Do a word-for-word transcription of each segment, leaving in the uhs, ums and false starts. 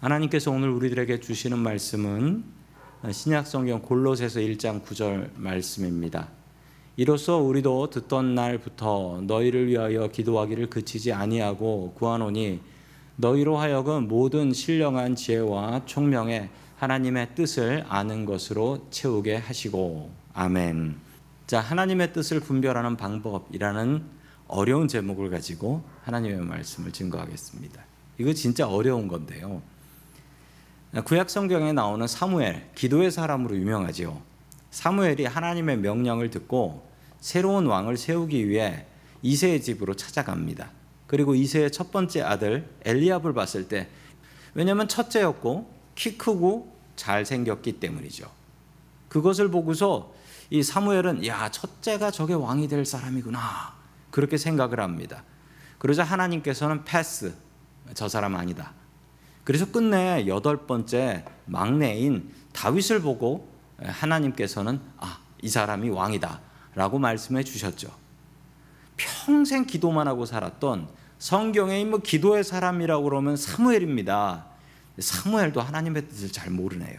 하나님께서 오늘 우리들에게 주시는 말씀은 신약성경 골로새서 일 장 구 절 말씀입니다. 이로써 우리도 듣던 날부터 너희를 위하여 기도하기를 그치지 아니하고 구하노니 너희로 하여금 모든 신령한 지혜와 총명에 하나님의 뜻을 아는 것으로 채우게 하시고. 아멘. 자, 하나님의 뜻을 분별하는 방법이라는 어려운 제목을 가지고 하나님의 말씀을 증거하겠습니다. 이거 진짜 어려운 건데요. 구약 성경에 나오는 사무엘, 기도의 사람으로 유명하지요. 사무엘이 하나님의 명령을 듣고 새로운 왕을 세우기 위해 이새의 집으로 찾아갑니다. 그리고 이새의 첫 번째 아들 엘리압을 봤을 때, 왜냐하면 첫째였고 키 크고 잘생겼기 때문이죠. 그것을 보고서 이 사무엘은 야, 첫째가 저게 왕이 될 사람이구나, 그렇게 생각을 합니다. 그러자 하나님께서는 패스, 저 사람 아니다. 그래서 끝내 여덟 번째 막내인 다윗을 보고 하나님께서는 아, 이 사람이 왕이다 라고 말씀해 주셨죠. 평생 기도만 하고 살았던 성경에 뭐 기도의 사람이라고 그러면 사무엘입니다. 사무엘도 하나님의 뜻을 잘 모르네요.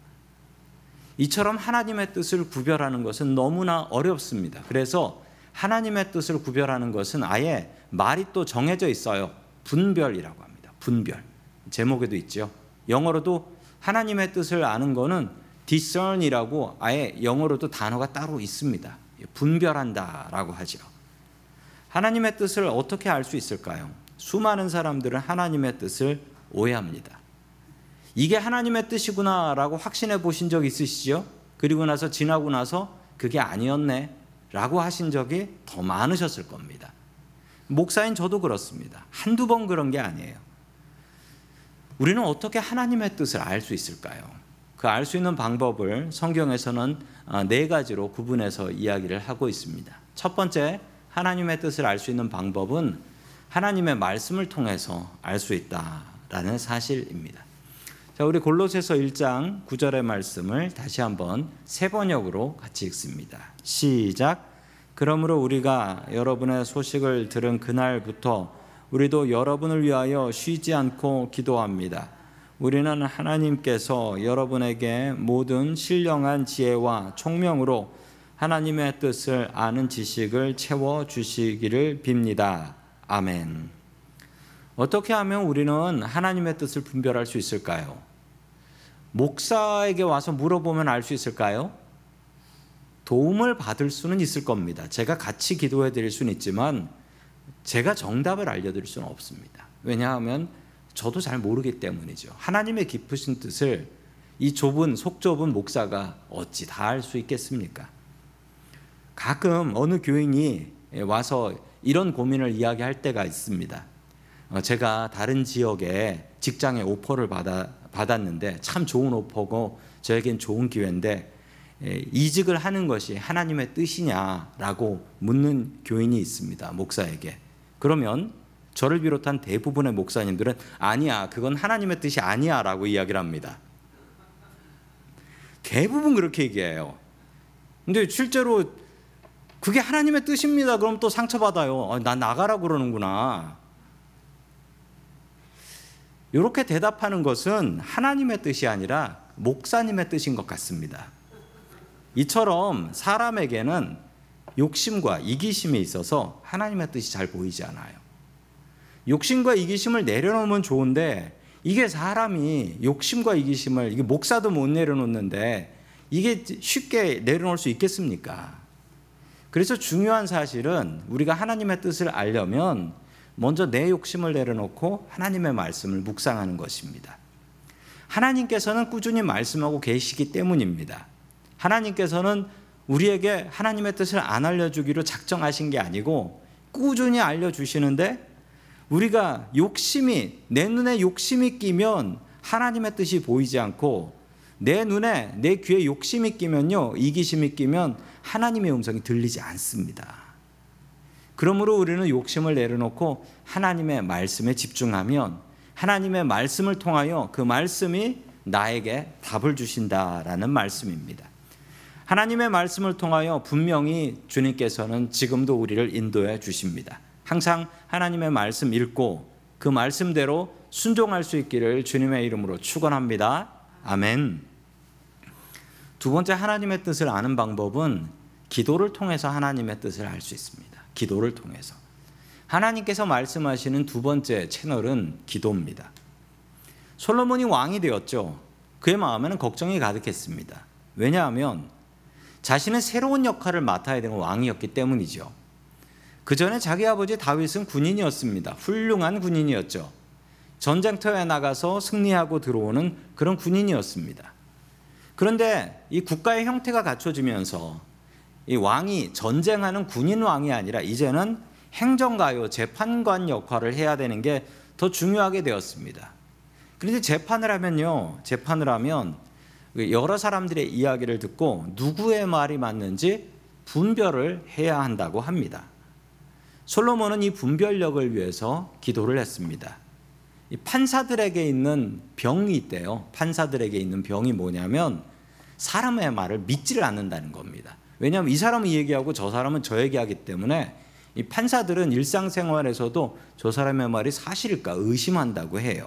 이처럼 하나님의 뜻을 구별하는 것은 너무나 어렵습니다. 그래서 하나님의 뜻을 구별하는 것은 아예 말이 또 정해져 있어요. 분별이라고 합니다. 분별. 제목에도 있죠. 영어로도 하나님의 뜻을 아는 거는 discern이라고 아예 영어로도 단어가 따로 있습니다. 분별한다라고 하죠. 하나님의 뜻을 어떻게 알 수 있을까요? 수많은 사람들은 하나님의 뜻을 오해합니다. 이게 하나님의 뜻이구나라고 확신해 보신 적 있으시죠? 그리고 나서 지나고 나서 그게 아니었네 라고 하신 적이 더 많으셨을 겁니다. 목사인 저도 그렇습니다. 한두 번 그런 게 아니에요. 우리는 어떻게 하나님의 뜻을 알 수 있을까요? 그 알 수 있는 방법을 성경에서는 네 가지로 구분해서 이야기를 하고 있습니다. 첫 번째, 하나님의 뜻을 알 수 있는 방법은 하나님의 말씀을 통해서 알 수 있다라는 사실입니다. 자, 우리 골로새서 일 장 구 절의 말씀을 다시 한번 세 번역으로 같이 읽습니다. 시작. 그러므로 우리가 여러분의 소식을 들은 그날부터 우리도 여러분을 위하여 쉬지 않고 기도합니다. 우리는 하나님께서 여러분에게 모든 신령한 지혜와 총명으로 하나님의 뜻을 아는 지식을 채워주시기를 빕니다. 아멘. 어떻게 하면 우리는 하나님의 뜻을 분별할 수 있을까요? 목사에게 와서 물어보면 알 수 있을까요? 도움을 받을 수는 있을 겁니다. 제가 같이 기도해 드릴 수는 있지만 제가 정답을 알려드릴 수는 없습니다. 왜냐하면 저도 잘 모르기 때문이죠. 하나님의 깊으신 뜻을 이 좁은 속 좁은 목사가 어찌 다 알 수 있겠습니까? 가끔 어느 교인이 와서 이런 고민을 이야기할 때가 있습니다. 제가 다른 지역에 직장에 오퍼를 받아, 받았는데 참 좋은 오퍼고 저에겐 좋은 기회인데 이직을 하는 것이 하나님의 뜻이냐라고 묻는 교인이 있습니다. 목사에게. 그러면 저를 비롯한 대부분의 목사님들은 아니야, 그건 하나님의 뜻이 아니야 라고 이야기를 합니다. 대부분 그렇게 얘기해요. 근데 실제로 그게 하나님의 뜻입니다. 그럼 또 상처받아요. 나 나가라고 그러는구나. 이렇게 대답하는 것은 하나님의 뜻이 아니라 목사님의 뜻인 것 같습니다. 이처럼 사람에게는 욕심과 이기심이 있어서 하나님의 뜻이 잘 보이지 않아요. 욕심과 이기심을 내려놓으면 좋은데 이게 사람이 욕심과 이기심을, 이게 목사도 못 내려놓는데 이게 쉽게 내려놓을 수 있겠습니까? 그래서 중요한 사실은 우리가 하나님의 뜻을 알려면 먼저 내 욕심을 내려놓고 하나님의 말씀을 묵상하는 것입니다. 하나님께서는 꾸준히 말씀하고 계시기 때문입니다. 하나님께서는 우리에게 하나님의 뜻을 안 알려주기로 작정하신 게 아니고 꾸준히 알려주시는데 우리가 욕심이, 내 눈에 욕심이 끼면 하나님의 뜻이 보이지 않고 내 눈에, 내 귀에 욕심이 끼면요, 이기심이 끼면 하나님의 음성이 들리지 않습니다. 그러므로 우리는 욕심을 내려놓고 하나님의 말씀에 집중하면 하나님의 말씀을 통하여 그 말씀이 나에게 답을 주신다라는 말씀입니다. 하나님의 말씀을 통하여 분명히 주님께서는 지금도 우리를 인도해 주십니다. 항상 하나님의 말씀 읽고 그 말씀대로 순종할 수 있기를 주님의 이름으로 축원합니다. 아멘. 두 번째, 하나님의 뜻을 아는 방법은 기도를 통해서 하나님의 뜻을 알 수 있습니다. 기도를 통해서. 하나님께서 말씀하시는 두 번째 채널은 기도입니다. 솔로몬이 왕이 되었죠. 그의 마음에는 걱정이 가득했습니다. 왜냐하면 자신은 새로운 역할을 맡아야 되는 왕이었기 때문이죠. 그 전에 자기 아버지 다윗은 군인이었습니다. 훌륭한 군인이었죠. 전쟁터에 나가서 승리하고 들어오는 그런 군인이었습니다. 그런데 이 국가의 형태가 갖춰지면서 이 왕이 전쟁하는 군인 왕이 아니라 이제는 행정가요, 재판관 역할을 해야 되는 게 더 중요하게 되었습니다. 그런데 재판을 하면요, 재판을 하면 여러 사람들의 이야기를 듣고 누구의 말이 맞는지 분별을 해야 한다고 합니다. 솔로몬은 이 분별력을 위해서 기도를 했습니다. 이 판사들에게 있는 병이 있대요. 판사들에게 있는 병이 뭐냐면 사람의 말을 믿지를 않는다는 겁니다. 왜냐하면 이 사람은 이 얘기하고 저 사람은 저 얘기하기 때문에 이 판사들은 일상생활에서도 저 사람의 말이 사실일까 의심한다고 해요.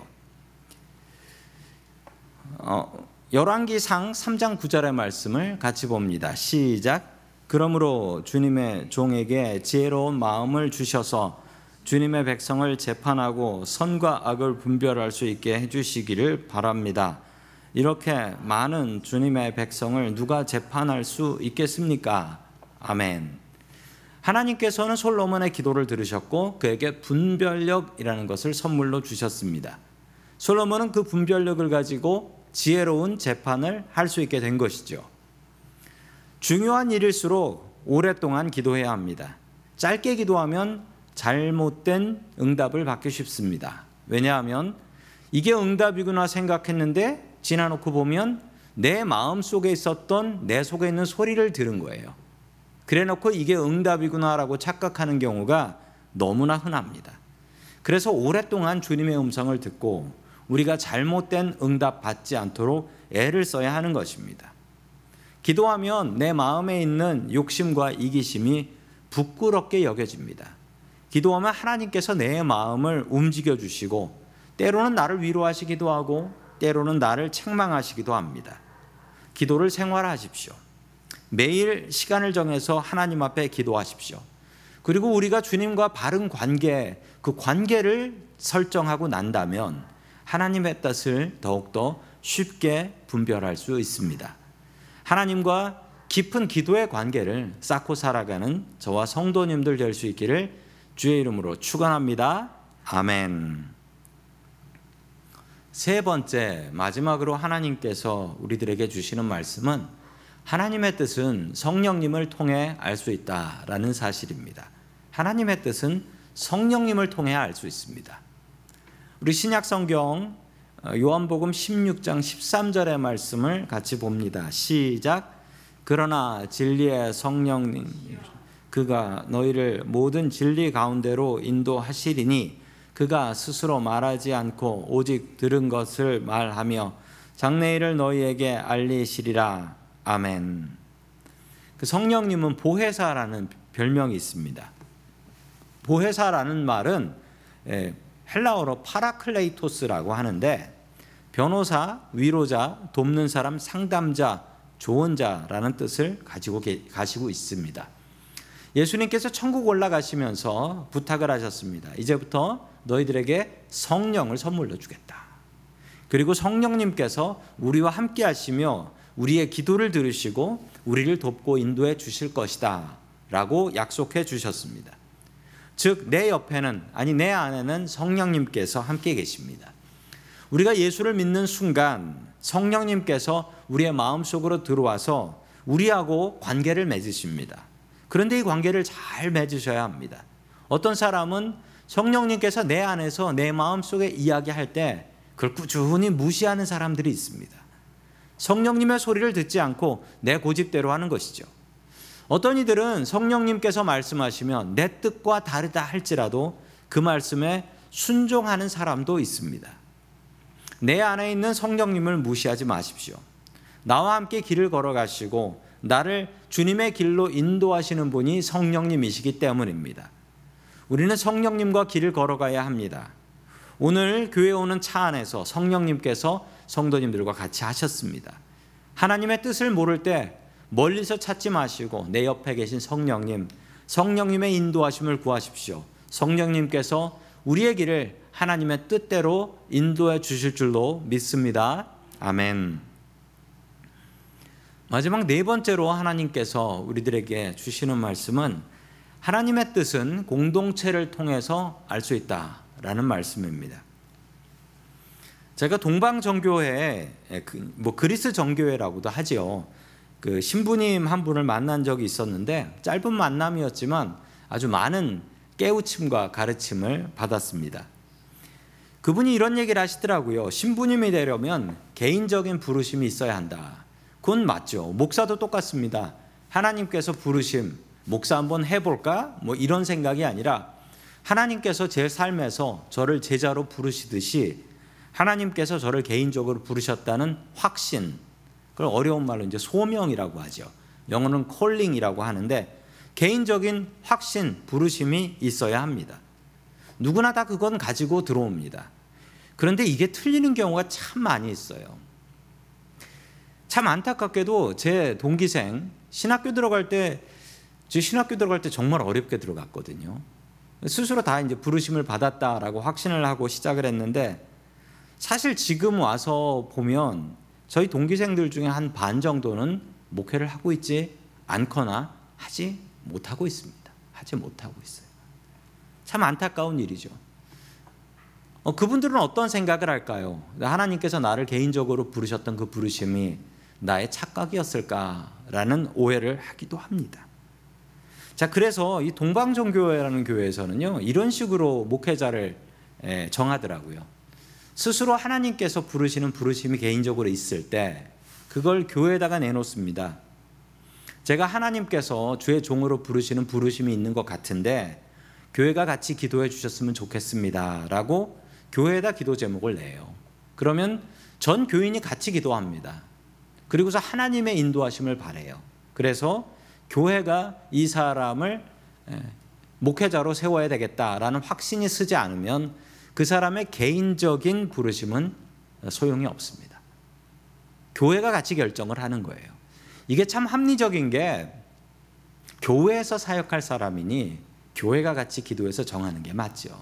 어, 열왕기상 삼 장 구 절의 말씀을 같이 봅니다. 시작. 그러므로 주님의 종에게 지혜로운 마음을 주셔서 주님의 백성을 재판하고 선과 악을 분별할 수 있게 해주시기를 바랍니다. 이렇게 많은 주님의 백성을 누가 재판할 수 있겠습니까? 아멘. 하나님께서는 솔로몬의 기도를 들으셨고 그에게 분별력이라는 것을 선물로 주셨습니다. 솔로몬은 그 분별력을 가지고 지혜로운 재판을 할 수 있게 된 것이죠. 중요한 일일수록 오랫동안 기도해야 합니다. 짧게 기도하면 잘못된 응답을 받기 쉽습니다. 왜냐하면 이게 응답이구나 생각했는데 지나놓고 보면 내 마음속에 있었던 내 속에 있는 소리를 들은 거예요. 그래놓고 이게 응답이구나라고 착각하는 경우가 너무나 흔합니다. 그래서 오랫동안 주님의 음성을 듣고 우리가 잘못된 응답 받지 않도록 애를 써야 하는 것입니다. 기도하면 내 마음에 있는 욕심과 이기심이 부끄럽게 여겨집니다. 기도하면 하나님께서 내 마음을 움직여 주시고 때로는 나를 위로하시기도 하고 때로는 나를 책망하시기도 합니다. 기도를 생활하십시오. 매일 시간을 정해서 하나님 앞에 기도하십시오. 그리고 우리가 주님과 바른 관계, 그 관계를 설정하고 난다면 하나님의 뜻을 더욱더 쉽게 분별할 수 있습니다. 하나님과 깊은 기도의 관계를 쌓고 살아가는 저와 성도님들 될 수 있기를 주의 이름으로 축원합니다. 아멘. 세 번째, 마지막으로 하나님께서 우리들에게 주시는 말씀은 하나님의 뜻은 성령님을 통해 알 수 있다라는 사실입니다. 하나님의 뜻은 성령님을 통해 알 수 있습니다. 우리 신약성경 요한복음 십육 장 십삼 절의 말씀을 같이 봅니다. 시작. 그러나 진리의 성령님 그가 너희를 모든 진리 가운데로 인도하시리니 그가 스스로 말하지 않고 오직 들은 것을 말하며 장래일을 너희에게 알리시리라. 아멘. 그 성령님은 보혜사라는 별명이 있습니다. 보혜사라는 말은 헬라어로 파라클레이토스라고 하는데 변호사, 위로자, 돕는 사람, 상담자, 조언자라는 뜻을 가지고 가시고 있습니다. 예수님께서 천국 올라가시면서 부탁을 하셨습니다. 이제부터 너희들에게 성령을 선물로 주겠다. 그리고 성령님께서 우리와 함께 하시며 우리의 기도를 들으시고 우리를 돕고 인도해 주실 것이다 라고 약속해 주셨습니다. 즉 내 옆에는, 아니 내 안에는 성령님께서 함께 계십니다. 우리가 예수를 믿는 순간 성령님께서 우리의 마음속으로 들어와서 우리하고 관계를 맺으십니다. 그런데 이 관계를 잘 맺으셔야 합니다. 어떤 사람은 성령님께서 내 안에서 내 마음속에 이야기할 때 그걸 꾸준히 무시하는 사람들이 있습니다. 성령님의 소리를 듣지 않고 내 고집대로 하는 것이죠. 어떤 이들은 성령님께서 말씀하시면 내 뜻과 다르다 할지라도 그 말씀에 순종하는 사람도 있습니다. 내 안에 있는 성령님을 무시하지 마십시오. 나와 함께 길을 걸어가시고 나를 주님의 길로 인도하시는 분이 성령님이시기 때문입니다. 우리는 성령님과 길을 걸어가야 합니다. 오늘 교회 오는 차 안에서 성령님께서 성도님들과 같이 하셨습니다. 하나님의 뜻을 모를 때 멀리서 찾지 마시고 내 옆에 계신 성령님, 성령님의 인도하심을 구하십시오. 성령님께서 우리의 길을 하나님의 뜻대로 인도해 주실 줄로 믿습니다. 아멘. 마지막 네 번째로 하나님께서 우리들에게 주시는 말씀은 하나님의 뜻은 공동체를 통해서 알 수 있다라는 말씀입니다. 제가 동방정교회, 뭐 그리스 정교회라고도 하지요. 그 신부님 한 분을 만난 적이 있었는데 짧은 만남이었지만 아주 많은 깨우침과 가르침을 받았습니다. 그분이 이런 얘기를 하시더라고요. 신부님이 되려면 개인적인 부르심이 있어야 한다. 그건 맞죠. 목사도 똑같습니다. 하나님께서 부르심, 목사 한번 해볼까? 뭐 이런 생각이 아니라 하나님께서 제 삶에서 저를 제자로 부르시듯이 하나님께서 저를 개인적으로 부르셨다는 확신, 그걸 어려운 말로 이제 소명이라고 하죠. 영어는 콜링이라고 하는데 개인적인 확신, 부르심이 있어야 합니다. 누구나 다 그건 가지고 들어옵니다. 그런데 이게 틀리는 경우가 참 많이 있어요. 참 안타깝게도 제 동기생 신학교 들어갈 때, 제 신학교 들어갈 때 정말 어렵게 들어갔거든요. 스스로 다 이제 부르심을 받았다라고 확신을 하고 시작을 했는데 사실 지금 와서 보면 저희 동기생들 중에 한 반 정도는 목회를 하고 있지 않거나 하지 못하고 있습니다. 하지 못하고 있어요. 참 안타까운 일이죠. 어, 그분들은 어떤 생각을 할까요? 하나님께서 나를 개인적으로 부르셨던 그 부르심이 나의 착각이었을까라는 오해를 하기도 합니다. 자, 그래서 이 동방정교회라는 교회에서는요, 이런 식으로 목회자를 정하더라고요. 스스로 하나님께서 부르시는 부르심이 개인적으로 있을 때 그걸 교회에다가 내놓습니다. 제가 하나님께서 주의 종으로 부르시는 부르심이 있는 것 같은데 교회가 같이 기도해 주셨으면 좋겠습니다 라고 교회에다 기도 제목을 내요. 그러면 전 교인이 같이 기도합니다. 그리고서 하나님의 인도하심을 바라요. 그래서 교회가 이 사람을 목회자로 세워야 되겠다라는 확신이 서지 않으면 그 사람의 개인적인 부르심은 소용이 없습니다. 교회가 같이 결정을 하는 거예요. 이게 참 합리적인 게 교회에서 사역할 사람이니 교회가 같이 기도해서 정하는 게 맞죠.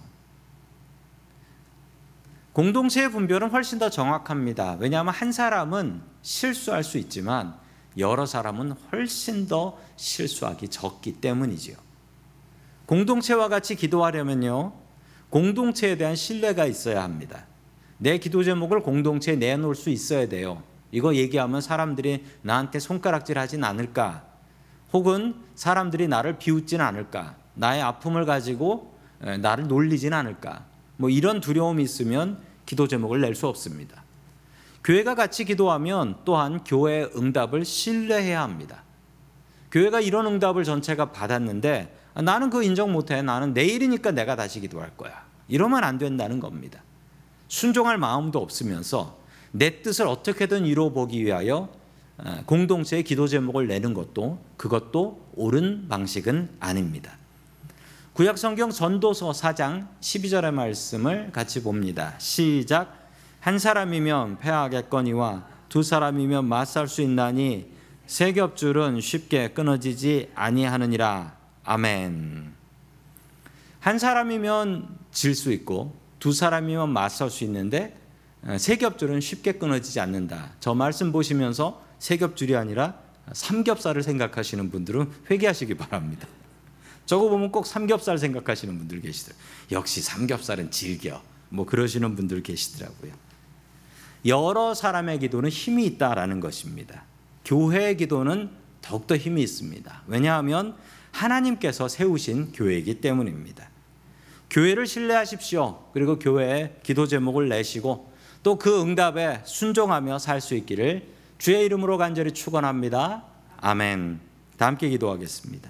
공동체의 분별은 훨씬 더 정확합니다. 왜냐하면 한 사람은 실수할 수 있지만 여러 사람은 훨씬 더 실수하기 적기 때문이죠. 공동체와 같이 기도하려면요, 공동체에 대한 신뢰가 있어야 합니다. 내 기도 제목을 공동체에 내놓을 수 있어야 돼요. 이거 얘기하면 사람들이 나한테 손가락질 하진 않을까? 혹은 사람들이 나를 비웃진 않을까? 나의 아픔을 가지고 나를 놀리진 않을까? 뭐 이런 두려움이 있으면 기도 제목을 낼 수 없습니다. 교회가 같이 기도하면 또한 교회의 응답을 신뢰해야 합니다. 교회가 이런 응답을 전체가 받았는데 나는 그거 인정 못해. 나는 내일이니까 내가 다시 기도할 거야. 이러면 안 된다는 겁니다. 순종할 마음도 없으면서 내 뜻을 어떻게든 이루어보기 위하여 공동체의 기도 제목을 내는 것도 그것도 옳은 방식은 아닙니다. 구약성경 전도서 사 장 십이 절의 말씀을 같이 봅니다. 시작. 한 사람이면 패하겠거니와 두 사람이면 맞설 수 있나니 세 겹줄은 쉽게 끊어지지 아니하느니라. 아멘. 한 사람이면 질 수 있고 두 사람이면 맞설 수 있는데 세 겹줄은 쉽게 끊어지지 않는다. 저 말씀 보시면서 세 겹줄이 아니라 삼겹살을 생각하시는 분들은 회개하시기 바랍니다. 저거 보면 꼭 삼겹살 생각하시는 분들 계시더라고요. 역시 삼겹살은 질겨. 뭐 그러시는 분들 계시더라고요. 여러 사람의 기도는 힘이 있다라는 것입니다. 교회의 기도는 더욱더 힘이 있습니다. 왜냐하면 하나님께서 세우신 교회이기 때문입니다. 교회를 신뢰하십시오. 그리고 교회에 기도 제목을 내시고 또 그 응답에 순종하며 살 수 있기를 주의 이름으로 간절히 축원합니다. 아멘. 다 함께 기도하겠습니다.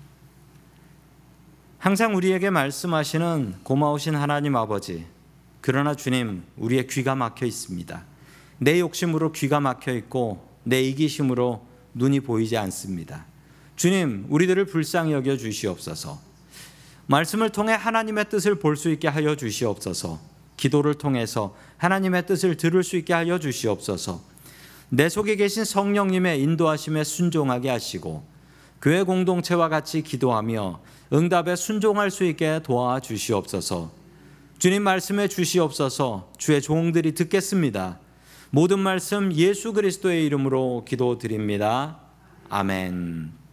항상 우리에게 말씀하시는 고마우신 하나님 아버지, 그러나 주님, 우리의 귀가 막혀 있습니다. 내 욕심으로 귀가 막혀 있고 내 이기심으로 눈이 보이지 않습니다. 주님, 우리들을 불쌍히 여겨 주시옵소서. 말씀을 통해 하나님의 뜻을 볼 수 있게 하여 주시옵소서. 기도를 통해서 하나님의 뜻을 들을 수 있게 하여 주시옵소서. 내 속에 계신 성령님의 인도하심에 순종하게 하시고 교회 공동체와 같이 기도하며 응답에 순종할 수 있게 도와주시옵소서. 주님 말씀해 주시옵소서. 주의 종들이 듣겠습니다. 모든 말씀 예수 그리스도의 이름으로 기도드립니다. 아멘.